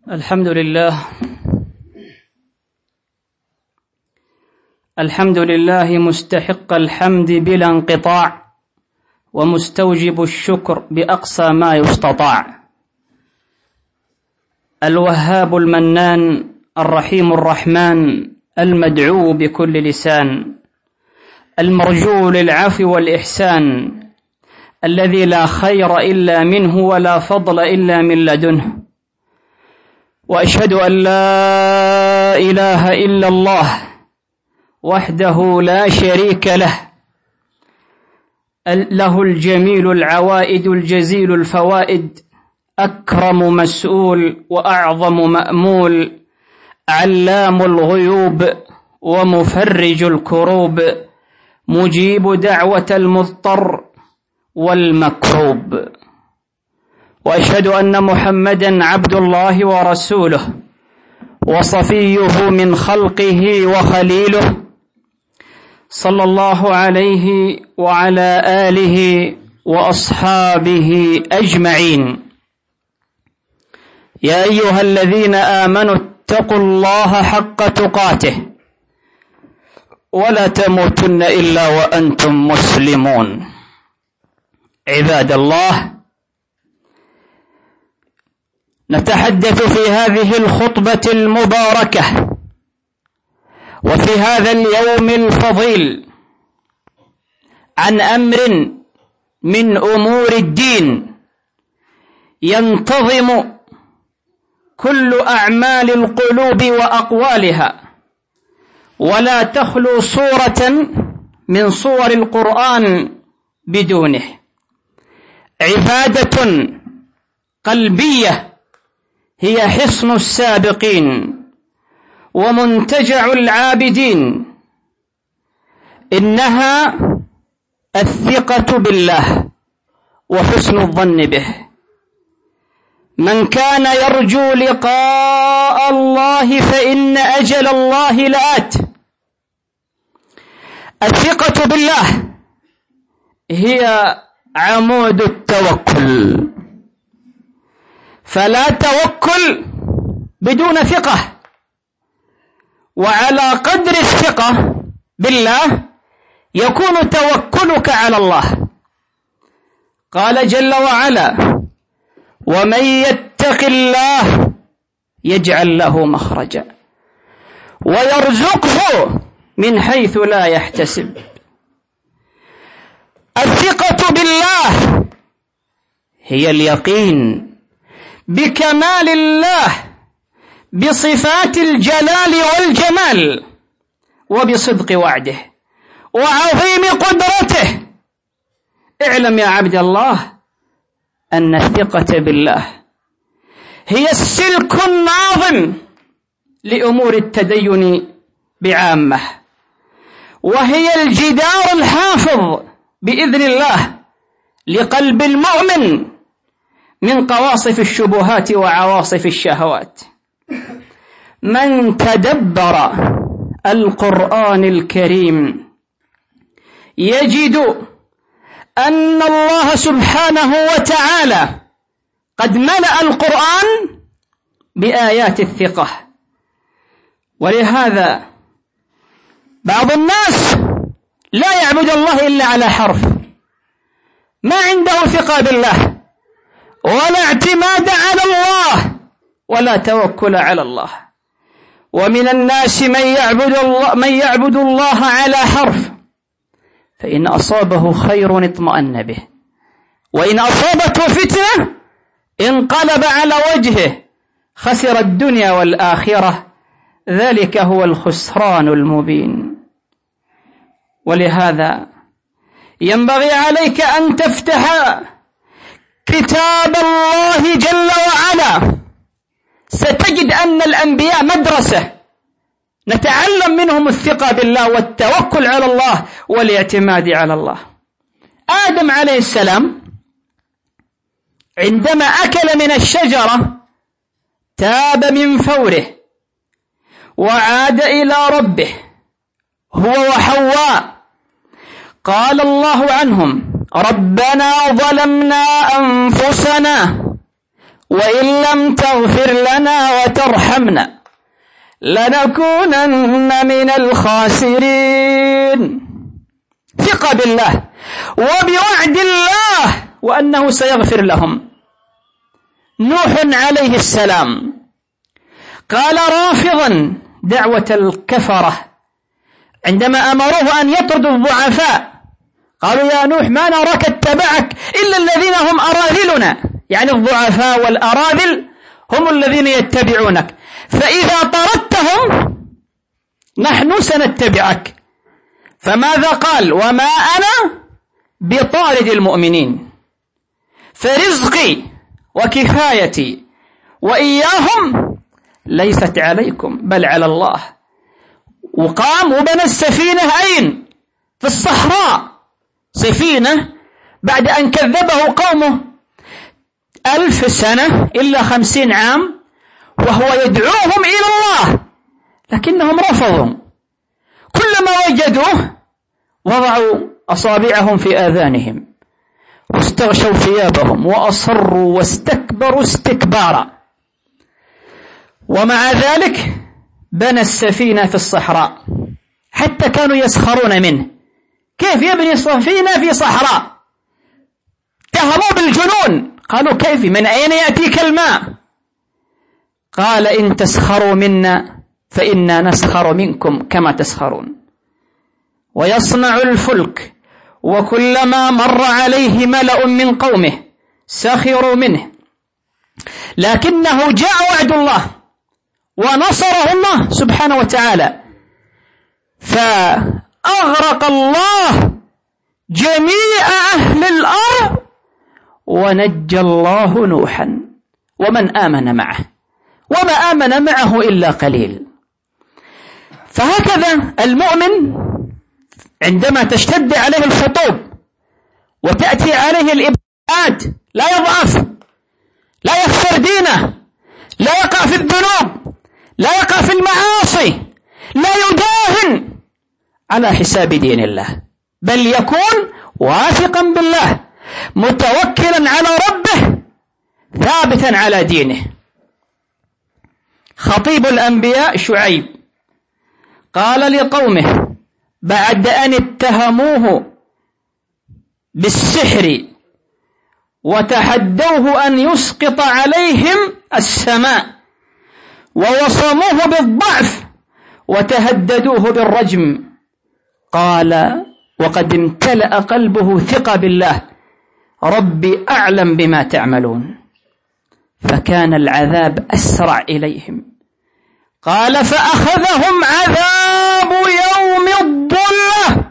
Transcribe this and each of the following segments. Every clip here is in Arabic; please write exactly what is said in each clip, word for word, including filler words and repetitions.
الحمد لله الحمد لله مستحق الحمد بلا انقطاع ومستوجب الشكر بأقصى ما يستطاع. الوهاب المنان الرحيم الرحمن المدعو بكل لسان، المرجو للعفو والإحسان، الذي لا خير إلا منه ولا فضل إلا من لدنه. وأشهد أن لا إله إلا الله وحده لا شريك له، له الجميل العوائد الجزيل الفوائد، أكرم مسؤول وأعظم مأمول، علام الغيوب ومفرج الكروب، مجيب دعوة المضطر والمكروب. وأشهد أن محمدًا عبد الله ورسوله وصفيه من خلقه وخليله، صلى الله عليه وعلى آله وأصحابه أجمعين. يا أيها الذين آمنوا اتقوا الله حق تقاته ولا تموتن إلا وأنتم مسلمون. عباد الله، نتحدث في هذه الخطبة المباركة وفي هذا اليوم الفضيل عن أمر من أمور الدين ينتظم كل أعمال القلوب وأقوالها، ولا تخلو صورة من صور القرآن بدونه. عبادة قلبية هي حصن السابقين ومنتجع العابدين، إنها الثقة بالله وحسن الظن به. من كان يرجو لقاء الله فإن أجل الله لآت. الثقة بالله هي عمود التوكل، فلا توكل بدون ثقة، وعلى قدر الثقة بالله يكون توكلك على الله. قال جل وعلا: ومن يتق الله يجعل له مخرجا ويرزقه من حيث لا يحتسب. الثقة بالله هي اليقين بكمال الله، بصفات الجلال والجمال، وبصدق وعده وعظيم قدرته. اعلم يا عبد الله أن الثقة بالله هي السلك الناظم لأمور التدين بعامة، وهي الجدار الحافظ بإذن الله لقلب المؤمن من قواصف الشبهات وعواصف الشهوات. من تدبر القرآن الكريم يجد أن الله سبحانه وتعالى قد ملأ القرآن بآيات الثقة. ولهذا بعض الناس لا يعبد الله إلا على حرف، ما عنده ثقة بالله ولا اعتماد على الله ولا توكل على الله. ومن الناس من يعبد الله من يعبد الله على حرف، فإن أصابه خير اطمأن به، وإن أصابته فتنة انقلب على وجهه خسر الدنيا والآخرة، ذلك هو الخسران المبين. ولهذا ينبغي عليك أن تفتح كتاب الله جل وعلا، ستجد أن الأنبياء مدرسة نتعلم منهم الثقة بالله والتوكل على الله والاعتماد على الله. آدم عليه السلام عندما أكل من الشجرة تاب من فوره وعاد إلى ربه هو وحواء. قال الله عنهم: ربنا ظلمنا أنفسنا وإن لم تغفر لنا وترحمنا لنكونن من الخاسرين. ثقة بالله وبوعد الله وأنه سيغفر لهم. نوح عليه السلام قال رافضا دعوة الكفرة عندما أمروه أن يطردوا الضعفاء، قالوا يا نوح ما نراك اتبعك إلا الذين هم أراذلنا، يعني الضعفاء والأراذل هم الذين يتبعونك، فإذا طردتهم نحن سنتبعك. فماذا قال؟ وما أنا بطارد المؤمنين، فرزقي وكفايتي وإياهم ليست عليكم بل على الله. وقام وبنى السفينة أين؟ في الصحراء، سفينة بعد أن كذبه قومه ألف سنة إلا خمسين عام وهو يدعوهم إلى الله، لكنهم رفضوا. كلما وجدوه وضعوا أصابعهم في آذانهم واستغشوا ثيابهم وأصروا واستكبروا استكبارا، ومع ذلك بنى السفينة في الصحراء حتى كانوا يسخرون منه. كيف يبني السفينة في صحراء؟ اتهموا بالجنون، قالوا كيف؟ من أين يأتيك الماء؟ قال إن تسخروا منا فإنا نسخر منكم كما تسخرون. ويصنع الفلك وكلما مر عليه ملأ من قومه سخروا منه، لكنه جاء وعد الله ونصره الله سبحانه وتعالى، فأغرق الله جميع أهل الأرض ونجى الله نوحا ومن آمن معه، وما آمن معه إلا قليل. فهكذا المؤمن عندما تشتد عليه الخطوب وتأتي عليه الإبعاد لا يضعف، لا يخسر دينه، لا يقع في الذنوب، لا يقع في المعاصي، لا يداهن على حساب دين الله، بل يكون واثقا بالله متوكلا على ربه ثابتا على دينه. خطيب الأنبياء شعيب قال لقومه بعد أن اتهموه بالسحر وتحدوه أن يسقط عليهم السماء ووصموه بالضعف وتهددوه بالرجم، قال وقد امتلأ قلبه ثقة بالله ربي أعلم بما تعملون، فكان العذاب أسرع إليهم. قال فأخذهم عذاب يوم الظلة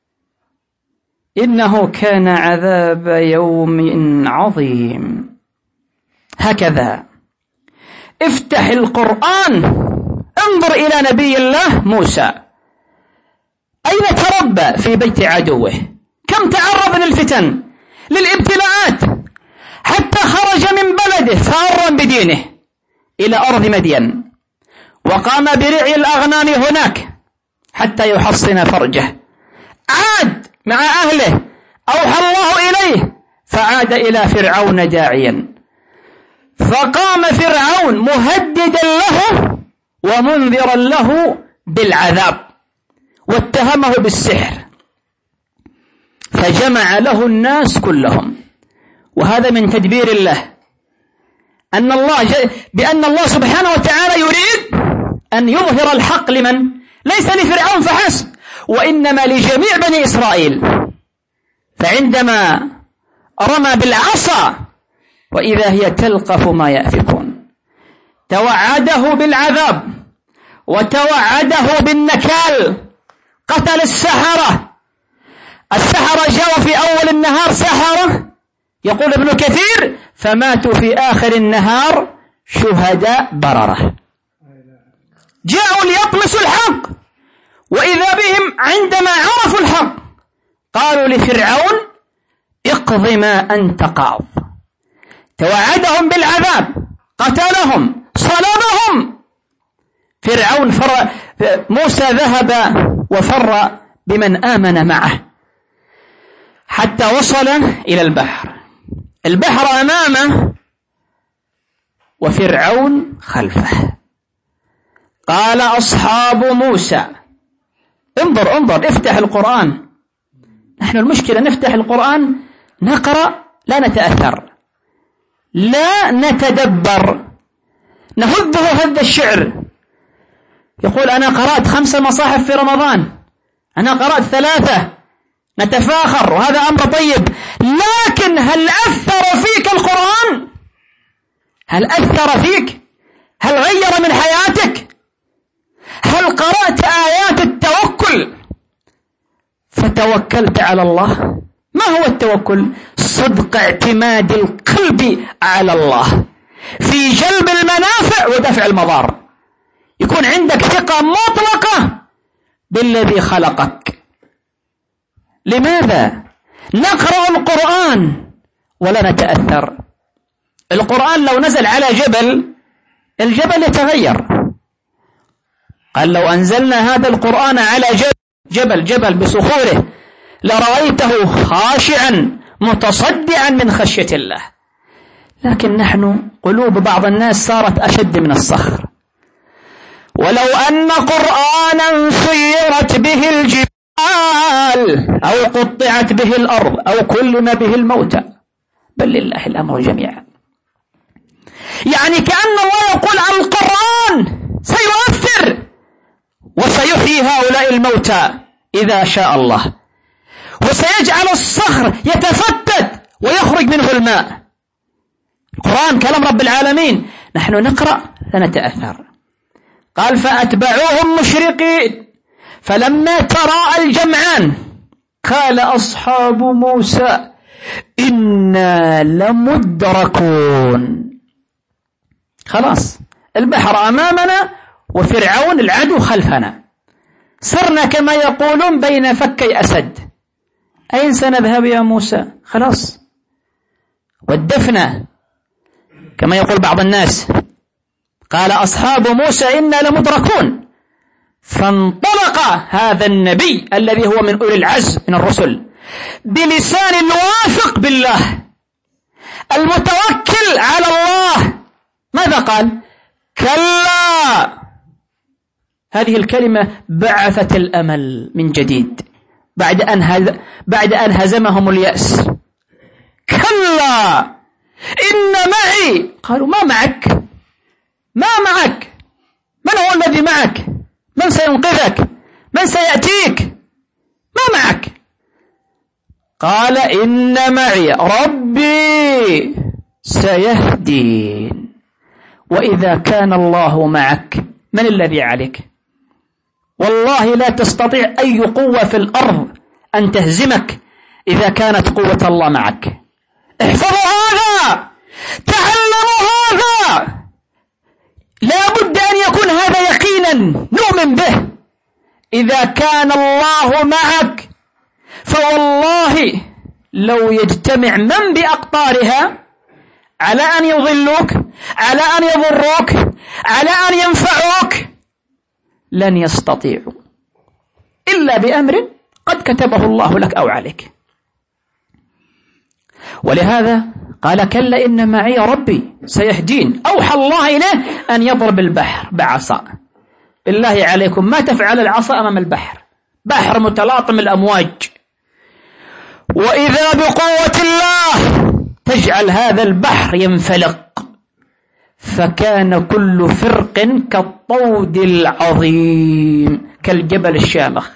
إنه كان عذاب يوم عظيم. هكذا افتح القرآن، انظر إلى نبي الله موسى أين تربى؟ في بيت عدوه. كم تعرض للفتن للابتلاءات حتى خرج من بلده فارا بدينه إلى أرض مدين، وقام برعي الأغنام هناك حتى يحصن فرجه. عاد مع أهله، أوحى الله إليه فعاد إلى فرعون داعيا، فقام فرعون مهددا له ومنذرا له بالعذاب واتهمه بالسحر، فجمع له الناس كلهم. وهذا من تدبير الله، أن الله بأن الله سبحانه وتعالى يريد أن يظهر الحق لمن؟ ليس لفرعون فحسب، وإنما لجميع بني إسرائيل. فعندما رمى بالعصا وإذا هي تلقف ما يأفكون، توعده بالعذاب وتوعده بالنكال. قتل السحرة، السحرة جاءوا في أول النهار سحرة، يقول ابن كثير فماتوا في آخر النهار شهداء بررة. جاءوا ليطمسوا الحق، وإذا بهم عندما عرفوا الحق قالوا لفرعون اقض ما أنت قاض. توعدهم بالعذاب، قتلهم، صلبهم. فرعون فر موسى ذهب وفر بمن آمن معه حتى وصل إلى البحر. البحر أمامه وفرعون خلفه. قال أصحاب موسى، انظر انظر افتح القرآن. نحن المشكلة نفتح القرآن نقرأ لا نتأثر، لا نتدبر، نهذه هذا الشعر. يقول أنا قرأت خمس مصاحف في رمضان، أنا قرأت ثلاثة، نتفاخر وهذا أمر طيب، لكن هل أثر فيك القرآن؟ هل أثر فيك؟ هل غير من حياتك؟ هل قرأت آيات التوكل فتوكلت على الله؟ ما هو التوكل؟ صدق اعتماد القلب على الله في جلب المنافع ودفع المضار. يكون عندك ثقة مطلقة بالذي خلقك. لماذا نقرأ القرآن ولا نتأثر؟ القرآن لو نزل على جبل الجبل يتغير. قال لو أنزلنا هذا القرآن على جبل جبل, جبل بصخوره لرأيته خاشعا متصدعا من خشية الله. لكن نحن قلوب بعض الناس صارت أشد من الصخر. ولو أن قرآنا سيرت به الجبال أو قطعت به الأرض أو كلم به الموتى بل لله الأمر جميعا. يعني كأن الله يقول عن القرآن سيؤثر وسيحيي هؤلاء الموتى إذا شاء الله، وسيجعل الصخر يتفتت ويخرج منه الماء. القرآن كلام رب العالمين، نحن نقرأ لنتأثر. قال فأتبعوهم مشرقين فلما تراءى الجمعان قال أصحاب موسى إنا لمدركون. خلاص البحر أمامنا وفرعون العدو خلفنا، صرنا كما يقولون بين فكي أسد. أين سنذهب يا موسى؟ خلاص ودفنا كما يقول بعض الناس. قال أصحاب موسى إنا لمدركون. فانطلق هذا النبي الذي هو من أولي العزم من الرسل بلسان الواثق بالله المتوكل على الله. ماذا قال؟ كلا. هذه الكلمة بعثت الأمل من جديد بعد أن هز... بعد أن هزمهم اليأس. كلا إن معي. قالوا ما معك؟ ما معك؟ من هو الذي معك؟ من سينقذك؟ من سيأتيك؟ ما معك؟ قال إن معي ربي سيهدين. وإذا كان الله معك من الذي عليك؟ والله لا تستطيع أي قوة في الأرض أن تهزمك إذا كانت قوة الله معك. احفظوا هذا، تعلموا هذا، لا بد أن يكون هذا يقينا نؤمن به. إذا كان الله معك فوالله لو يجتمع من بأقطارها على أن يضلوك، على أن يضروك، على أن ينفعوك لن يستطيعوا إلا بأمر قد كتبه الله لك أو عليك. ولهذا قال كلا إن معي ربي سيهدين. أوحى الله إليه أن يضرب البحر بعصا. بالله عليكم ما تفعل العصا أمام البحر، بحر متلاطم الأمواج. وإذا بقوة الله تجعل هذا البحر ينفلق فكان كل فرق كالطود العظيم كالجبل الشامخ.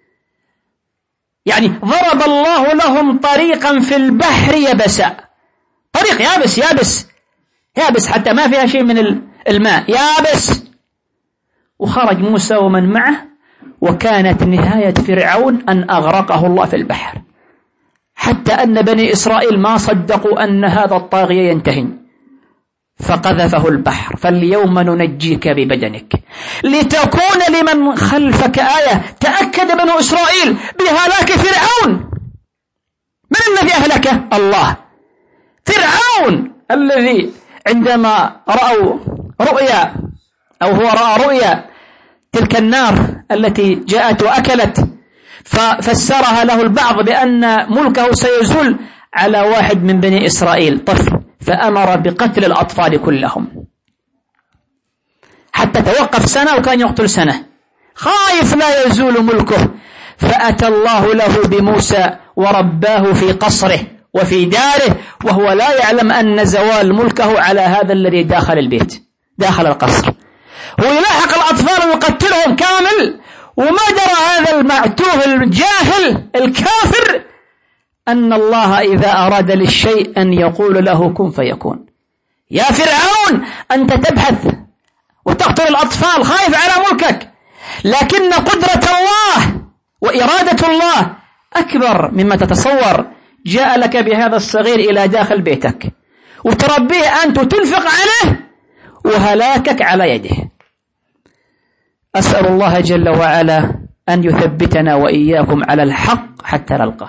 يعني ضرب الله لهم طريقا في البحر يبسا، طريق يابس يابس يابس حتى ما فيها شيء من الماء، يابس. وخرج موسى ومن معه وكانت نهاية فرعون أن أغرقه الله في البحر، حتى أن بني إسرائيل ما صدقوا أن هذا الطاغية ينتهي فقذفه البحر. فاليوم ننجيك ببدنك لتكون لمن خلفك آية. تأكد بنو إسرائيل بهلاك فرعون. من الذي أهلكه؟ الله. فرعون الذي عندما رأوا رؤيا أو هو رأى رؤيا تلك النار التي جاءت وأكلت، ففسرها له البعض بأن ملكه سيزول على واحد من بني إسرائيل طفل، فأمر بقتل الأطفال كلهم حتى توقف سنة وكان يقتل سنة، خايف لا يزول ملكه. فأتى الله له بموسى ورباه في قصره وفي داره، وهو لا يعلم أن زوال ملكه على هذا الذي داخل البيت داخل القصر. هو يلاحق الأطفال ويقتلهم كامل، وما درى هذا المعتوه الجاهل الكافر أن الله إذا أراد للشيء أن يقول له كن فيكون. يا فرعون أنت تبحث وتقتل الأطفال خايف على ملكك، لكن قدرة الله وإرادة الله أكبر مما تتصور. جاء لك بهذا الصغير إلى داخل بيتك وتربيه أنت وتنفق عليه، وهلاكك على يده. أسأل الله جل وعلا أن يثبتنا وإياكم على الحق حتى نلقاه.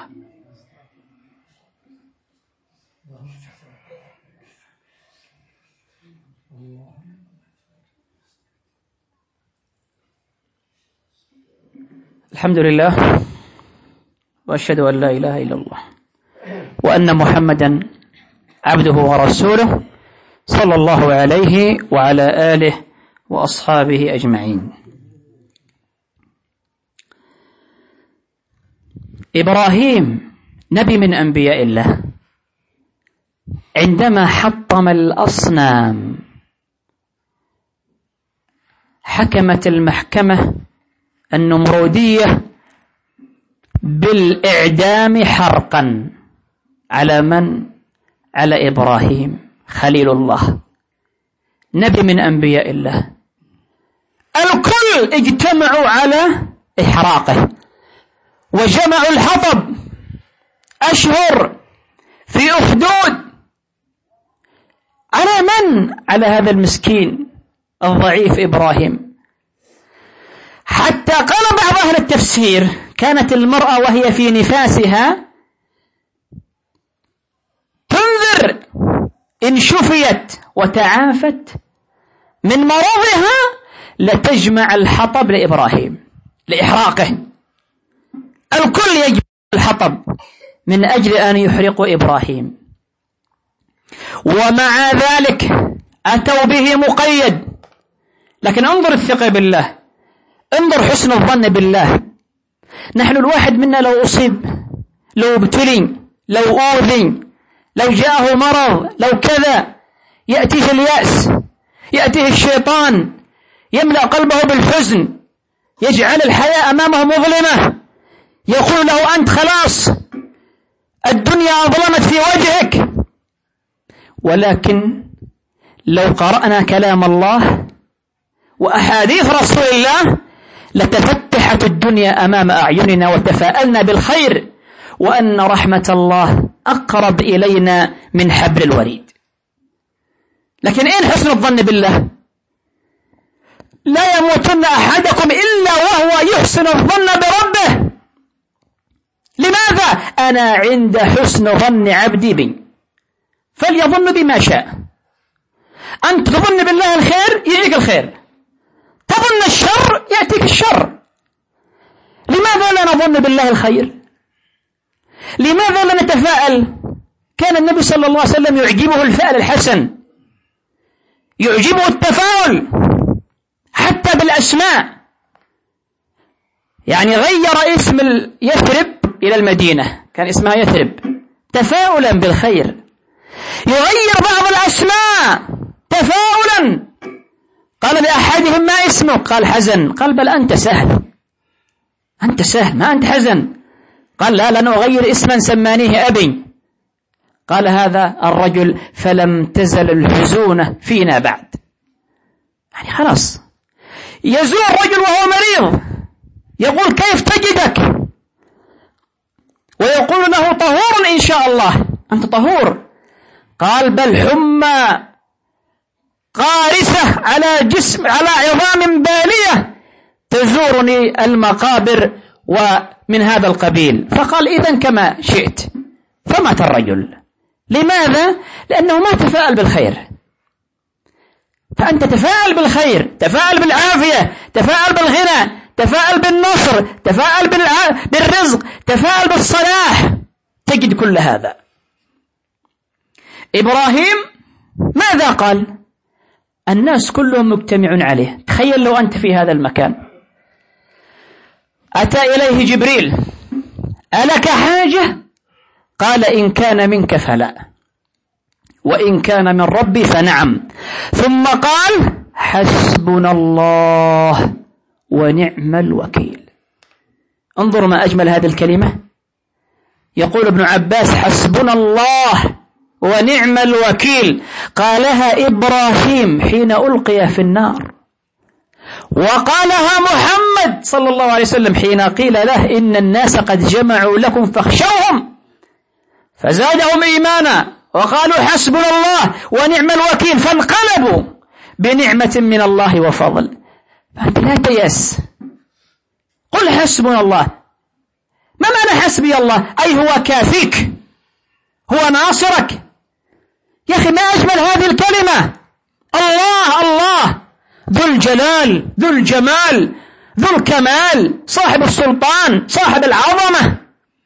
الحمد لله، وأشهد أن لا إله إلا الله، وأن محمدا عبده ورسوله، صلى الله عليه وعلى آله وأصحابه أجمعين. إبراهيم نبي من أنبياء الله، عندما حطم الأصنام حكمت المحكمة النمرودية بالإعدام حرقا على من؟ على إبراهيم خليل الله، نبي من أنبياء الله. الكل اجتمعوا على إحراقه، وجمعوا الحطب أشهر في أخدود على من؟ على هذا المسكين الضعيف إبراهيم. حتى قال بعض أهل التفسير كانت المرأة وهي في نفاسها تنذر إن شفيت وتعافت من مرضها لتجمع الحطب لإبراهيم لإحراقه. الكل يجمع الحطب من أجل أن يحرقوا إبراهيم، ومع ذلك أتوا به مقيد. لكن انظر الثقة بالله، انظر حسن الظن بالله. نحن الواحد منا لو أصيب، لو ابتلي، لو أوذي، لو جاءه مرض، لو كذا، يأتيه اليأس، يأتيه الشيطان، يملأ قلبه بالحزن، يجعل الحياة أمامه مظلمة، يقول له أنت خلاص الدنيا أظلمت في وجهك. ولكن لو قرأنا كلام الله وأحاديث رسول الله لتفتحت الدنيا أمام أعيننا وتفاءلنا بالخير، وأن رحمة الله أقرب إلينا من حبل الوريد. لكن أين حسن الظن بالله؟ لا يموتن أحدكم إلا وهو يحسن الظن بربه. لماذا؟ أنا عند حسن ظن عبدي بي فليظن بما شاء. أنت تظن بالله الخير يعيك الخير، تظن الشر يأتيك الشر. لماذا لا نظن بالله الخير؟ لماذا لا نتفاءل؟ كان النبي صلى الله عليه وسلم يعجبه الفعل الحسن، يعجبه التفاؤل حتى بالأسماء. يعني غير اسم يثرب إلى المدينة، كان اسمها يثرب تفاؤلا بالخير. يغير بعض الأسماء تفاؤلا. قال لأحدهم ما اسمك؟ قال حزن. قال بل أنت سهل، أنت سهل ما أنت حزن. قال لا لن أغير اسما سمانيه أبي. قال هذا الرجل فلم تزل الحزونة فينا بعد. يعني خلاص. يزور رجل وهو مريض يقول كيف تجدك؟ ويقول له طهور إن شاء الله، أنت طهور. قال بل حمى قارسة على جسم على عظام بالية تزورني المقابر ومن هذا القبيل. فقال إذن كما شئت. فمات الرجل. لماذا؟ لأنه ما تفاءل بالخير. فأنت تفاءل بالخير، تفاءل بالعافية، تفاءل بالغنى، تفاءل بالنصر، تفاءل بالع... بالرزق، تفاءل بالصلاح، تجد كل هذا. إبراهيم ماذا قال؟ الناس كلهم مجتمعون عليه. تخيل لو أنت في هذا المكان، أتى إليه جبريل: ألك حاجة؟ قال: إن كان منك فلا، وإن كان من ربي فنعم. ثم قال: حسبنا الله ونعم الوكيل. انظروا ما أجمل هذه الكلمة. يقول ابن عباس: حسبنا الله ونعم الوكيل، قالها إبراهيم حين ألقي في النار، وقالها محمد صلى الله عليه وسلم حين قيل له: إن الناس قد جمعوا لكم فاخشوهم، فزادهم إيمانا وقالوا حسبنا الله ونعم الوكيل، فانقلبوا بنعمة من الله وفضل. فأنت لا تيأس، قل حسبنا الله. ما معنى حسبي الله؟ أي هو كافيك، هو ناصرك. يا أخي ما أجمل هذه الكلمة. الله الله ذو الجلال ذو الجمال ذو الكمال، صاحب السلطان، صاحب العظمة.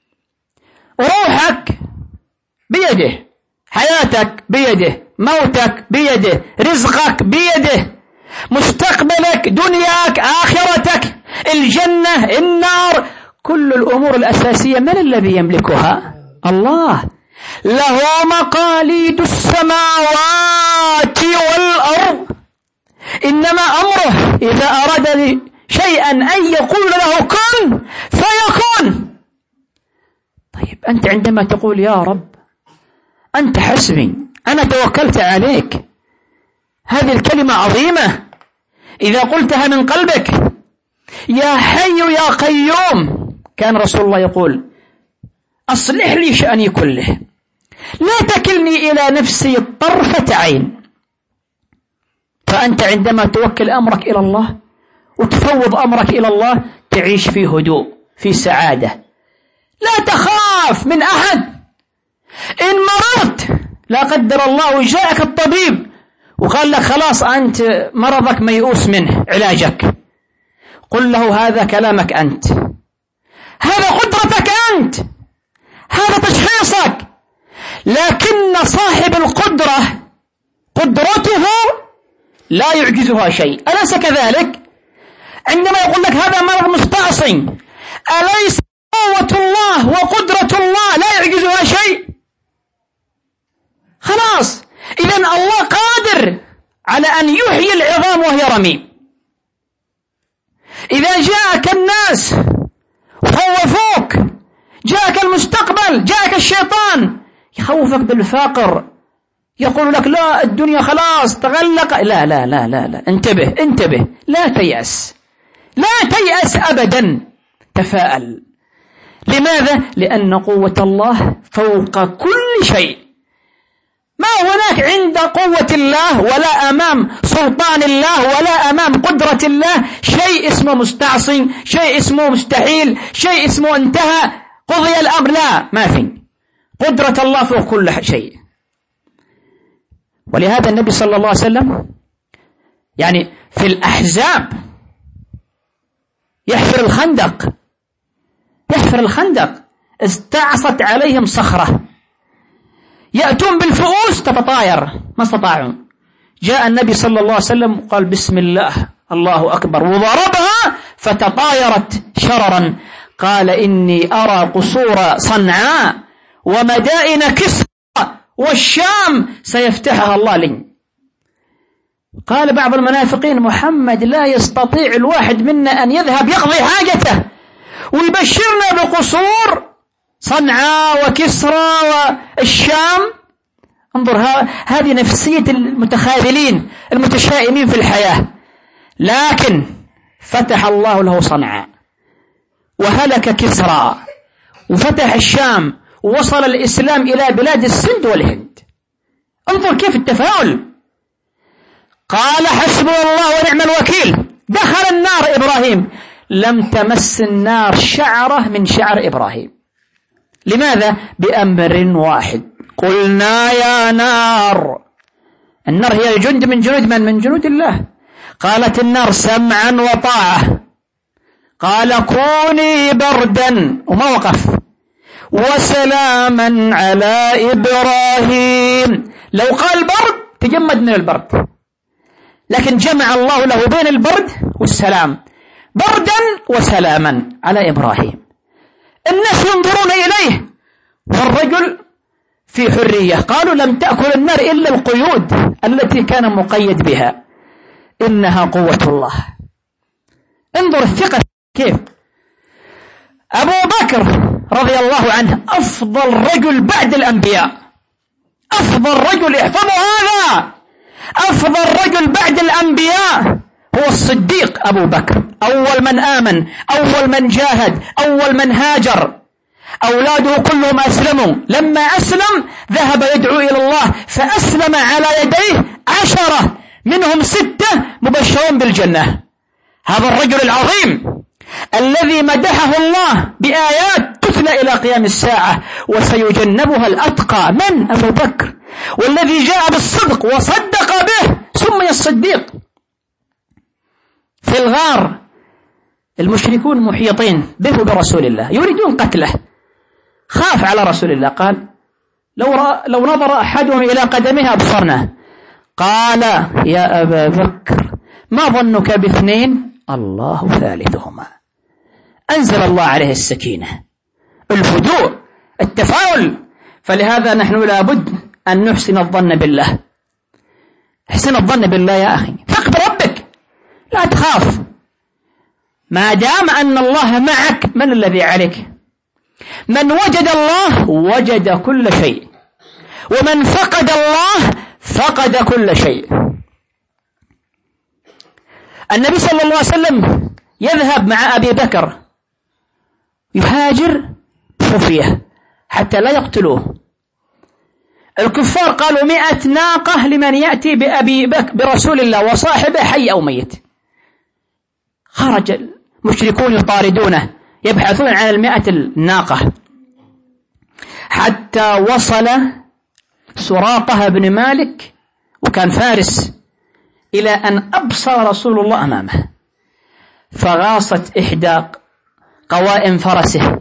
روحك بيده، حياتك بيده، موتك بيده، رزقك بيده، مستقبلك، دنياك، آخرتك، الجنة، النار، كل الأمور الأساسية من الذي يملكها؟ الله. له مقاليد السماوات والأرض، إنما أمره إذا أراد شيئا أن يقول له كن فيكون. طيب أنت عندما تقول يا رب أنت حسبي، أنا توكلت عليك، هذه الكلمة عظيمة. إذا قلتها من قلبك: يا حي يا قيوم، كان رسول الله يقول: أصلح لي شأني كله، لا تكلني إلى نفسي طرفة عين. فأنت عندما توكل أمرك إلى الله وتفوض أمرك إلى الله تعيش في هدوء، في سعادة، لا تخاف من أحد. إن مرضت لا قدر الله جاءك الطبيب وقال لك خلاص أنت مرضك ميؤوس منه علاجك، قل له هذا كلامك أنت، هذا قدرتك أنت، هذا تشخيصك. لكن صاحب القدرة قدرته لا يعجزها شيء، أليس كذلك؟ عندما يقول لك هذا مرض مستعصي، أليس قوة الله وقدرة الله لا يعجزها شيء؟ خلاص، إذن الله قادر على أن يحيي العظام وهي رميم. إذا جاءك الناس خوفوك، جاءك المستقبل، جاءك الشيطان يخوفك بالفقر، يقول لك لا الدنيا خلاص تغلق، لا لا لا لا لا، انتبه انتبه، لا تيأس، لا تيأس أبدا، تفاءل. لماذا؟ لأن قوة الله فوق كل شيء. ما هناك عند قوة الله ولا أمام سلطان الله ولا أمام قدرة الله شيء اسمه مستعصي، شيء اسمه مستحيل، شيء اسمه انتهى قضي الأمر، لا، ما في. قدرة الله فوق كل شيء. ولهذا النبي صلى الله عليه وسلم يعني في الأحزاب يحفر الخندق، يحفر الخندق استعصت عليهم صخرة، يأتون بالفؤوس تتطاير، ما استطاعوا. جاء النبي صلى الله عليه وسلم وقال بسم الله الله أكبر، وضربها فتطايرت شررا. قال إني أرى قصور صنعاء ومدائن كسرى والشام سيفتحها الله لي. قال بعض المنافقين محمد لا يستطيع الواحد منا أن يذهب يقضي حاجته ويبشرنا بقصور صنعاء وكسرى والشام. انظر هذه نفسية المتخاذلين المتشائمين في الحياة. لكن فتح الله له صنعاء وهلك كسرى وفتح الشام ووصل الإسلام إلى بلاد السند والهند. انظر كيف التفاؤل. قال حسبنا الله ونعم الوكيل. دخل النار إبراهيم لم تمس النار شعرة من شعر إبراهيم. لماذا؟ بأمر واحد، قلنا يا نار. النار هي جند من جنود من؟ من جنود الله. قالت النار سمعا وطاعة. قال كوني بردا، وما وقف، وسلاما على إبراهيم. لو قال برد تجمد من البرد، لكن جمع الله له بين البرد والسلام، بردا وسلاما على إبراهيم. الناس ينظرون إليه والرجل في حرية، قالوا لم تأكل النار إلا القيود التي كان مقيد بها، إنها قوة الله. انظر الثقة كيف. أبو بكر رضي الله عنه أفضل رجل بعد الأنبياء، أفضل رجل، احفظوا هذا، أفضل رجل بعد الأنبياء هو الصديق أبو بكر، أول من آمن، أول من جاهد، أول من هاجر، أولاده كلهم أسلموا. لما أسلم ذهب يدعو إلى الله فأسلم على يديه عشرة، منهم ستة مبشرون بالجنة. هذا الرجل العظيم الذي مدحه الله بآيات تتلى إلى قيام الساعة، وسيجنبها الأتقى، من؟ أبو بكر، والذي جاء بالصدق وصدق به سمي الصديق. في الغار المشركون محيطين به برسول الله يريدون قتله، خاف على رسول الله، قال لو, لو نظر أحدهم إلى قدمه أبصرنا. قال يا أبا بكر ما ظنك باثنين الله ثالثهما. أنزل الله عليه السكينة، الهدوء، التفاؤل. فلهذا نحن لابد أن نحسن الظن بالله. احسن الظن بالله يا أخي، ثق بربك، لا تخاف، ما دام أن الله معك. من الذي عليك؟ من وجد الله وجد كل شيء، ومن فقد الله فقد كل شيء. النبي صلى الله عليه وسلم يذهب مع أبي بكر يهاجر خفية حتى لا يقتلوه. الكفار قالوا مئة ناقة لمن يأتي بأبي بكر برسول الله وصاحبه حي أو ميت. خرج المشركون يطاردونه يبحثون عن المئة الناقة حتى وصل سراقة بن مالك، وكان فارس، إلى أن أبصر رسول الله أمامه، فغاصت إحدى قوائم فرسه،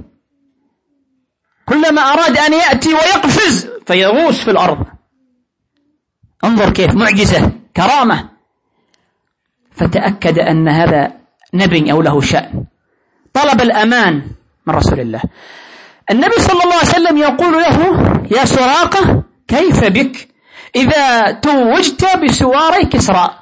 كلما أراد أن يأتي ويقفز فيغوص في الأرض. انظر كيف معجزة، كرامة. فتأكد أن هذا نبي أو له شأن، طلب الأمان من رسول الله. النبي صلى الله عليه وسلم يقول له يا سراقة كيف بك إذا توجت بسواري كسرى؟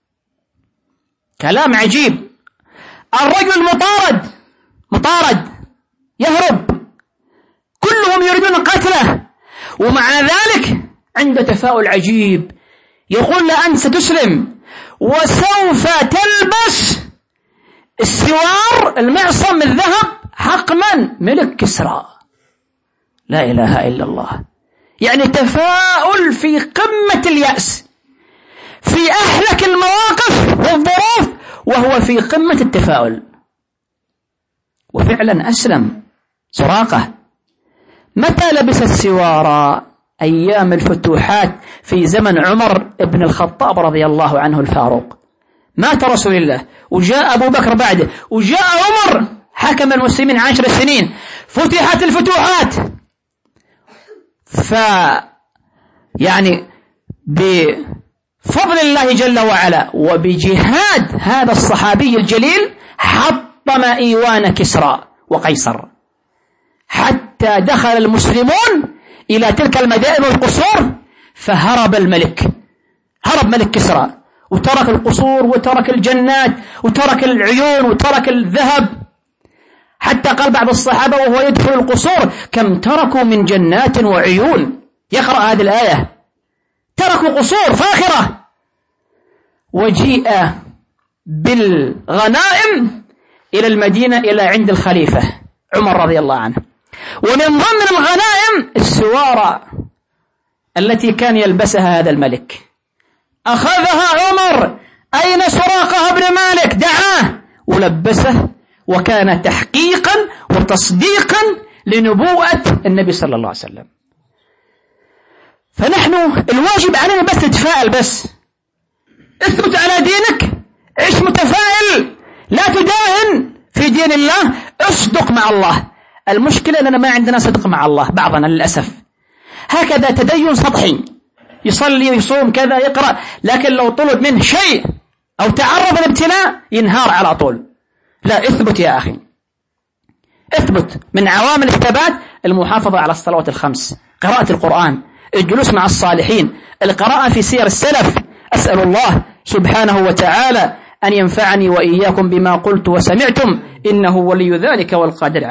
كلام عجيب. الرجل مطارد مطارد يهرب، كلهم يريدون قتله، ومع ذلك عنده تفاؤل عجيب، يقول لأنت ستسلم وسوف تلبس السوار المعصم من ذهب حق من؟ ملك كسرى. لا إله إلا الله. يعني تفاؤل في قمة اليأس، في أحلك المواقف والظروف وهو في قمة التفاؤل. وفعلا أسلم سراقة. متى لبس السوار؟ أيام الفتوحات في زمن عمر بن الخطاب رضي الله عنه الفاروق. مات رسول الله وجاء أبو بكر بعده وجاء عمر حكم المسلمين عشر سنين، فتحت الفتوحات. ف يعني بفضل الله جل وعلا وبجهاد هذا الصحابي الجليل حطم إيوان كسرى وقيصر، حتى دخل المسلمون إلى تلك المدائن والقصور، فهرب الملك، هرب ملك كسرى وترك القصور وترك الجنات وترك العيون وترك الذهب، حتى قال بعض الصحابة وهو يدخل القصور كم تركوا من جنات وعيون. يقرأ هذه الآية، تركوا قصور فاخرة. وجيء بالغنائم إلى المدينة إلى عند الخليفة عمر رضي الله عنه، ومن ضمن الغنائم السوارة التي كان يلبسها هذا الملك. أخذها عمر، أين سراقة بن مالك؟ دعاه ولبسه، وكان تحقيقا وتصديقا لنبوءة النبي صلى الله عليه وسلم. فنحن الواجب علينا بس نتفائل، بس اثبت على دينك، عيش متفائل، لا تداهن في دين الله، اصدق مع الله. المشكلة أننا ما عندنا صدق مع الله بعضنا للأسف، هكذا تدين سطحي، يصلي ويصوم كذا يقرأ، لكن لو طلب منه شيء أو تعرض الابتلاء ينهار على طول. لا، اثبت يا أخي، اثبت. من عوامل الثبات المحافظة على الصلوات الخمس، قراءة القرآن، الجلوس مع الصالحين، القراءة في سير السلف. أسأل الله سبحانه وتعالى أن ينفعني وإياكم بما قلت وسمعتم، إنه ولي ذلك والقادر.